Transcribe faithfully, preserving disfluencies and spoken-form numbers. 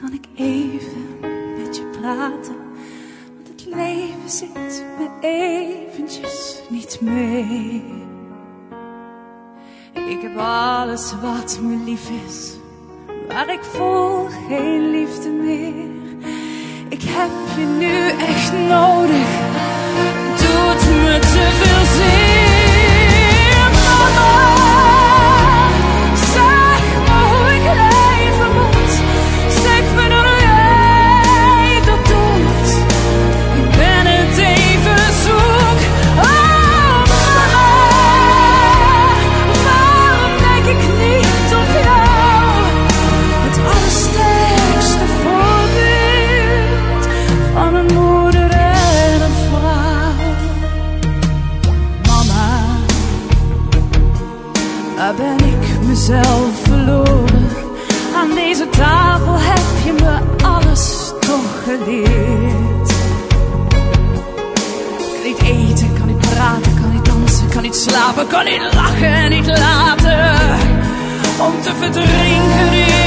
kan ik even met je praten? Want het leven zit me eventjes niet mee. Ik heb alles wat me lief is, maar ik voel geen liefde meer. Ik heb je nu echt nodig, het doet me te veel zeer. Mama, zeg me hoe ik leven moet, zeg me hoe jij dat doet. Ik ben het even zoek. Oh mama, waarom denk ik niet op jou? Het allersterkste voorbeeld van een moeder en een vrouw. Mama, waar ben ik mezelf verloren? Aan deze tafel heb je me alles toch geleerd. Kan niet eten, kan niet praten, kan niet dansen, kan niet slapen, kan niet lachen en niet laten. Om te verdrinken